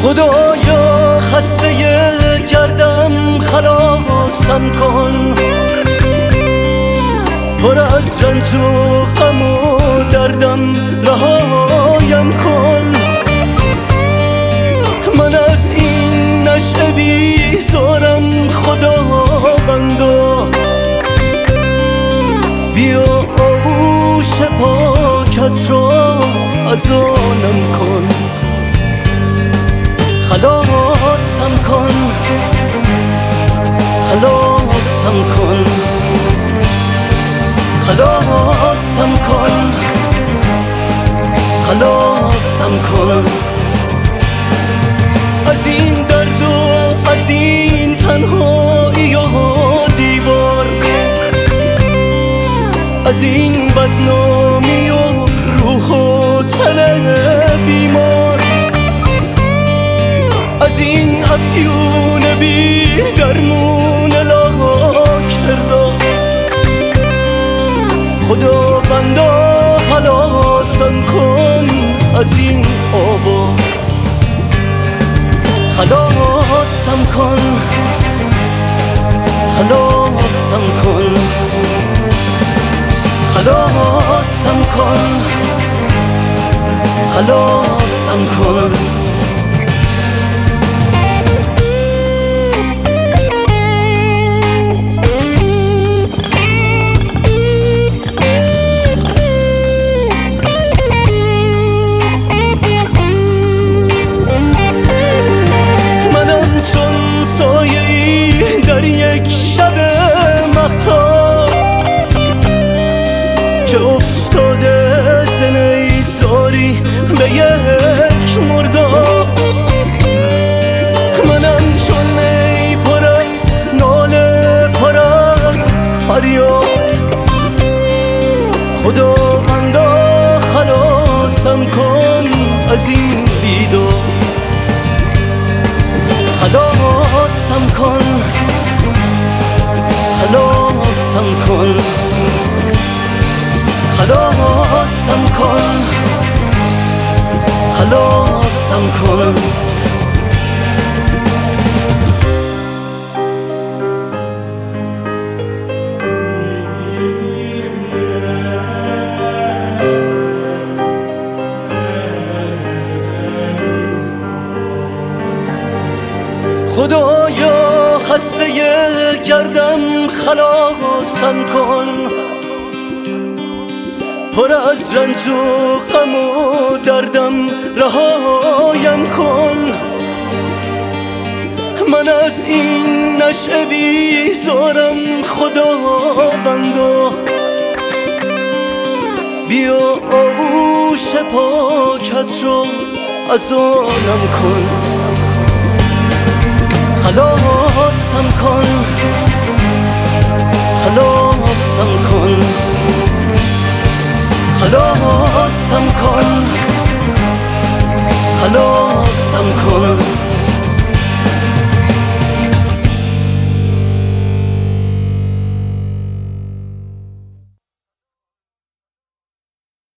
خدایا خسته گردم خلاصم کن، پر از رنج و غم و دردم رهایم کن. من از این نشأه بیزارم خداوندا، بیا آغوش پاکت را از آنم کن. خلاصم کن، خلاصم کن، خلاصم کن، خلاصم کن. از این درد و از این تنهایی و دیوار، از این بدنامی و روح و تن بیمار، از این افیون بی درمون لاکردا. خدا بندا خلاصم کن از این آبا. خلاصم کن، خلاصم کن، خلاصم کن، خلاصم کن. در یک شب مهتاب که افتاده ز نیزاری به یک مرداب، منم چون نی پر از ناله، پر از فریاد. خداوندا خلاصم کن از این بیداد. خلاصم کن، خلاصم کن، خلاصم کن، خلاصم کن. خدایا خسته گردم خلاصم کن، پر از رنج و غم و دردم رهایم کن. من از این نشأه بیزارم خداوندا، بیا آغوش پاکت رو از آنم کن. خلاصم کن، خلاصم کن، خلاصم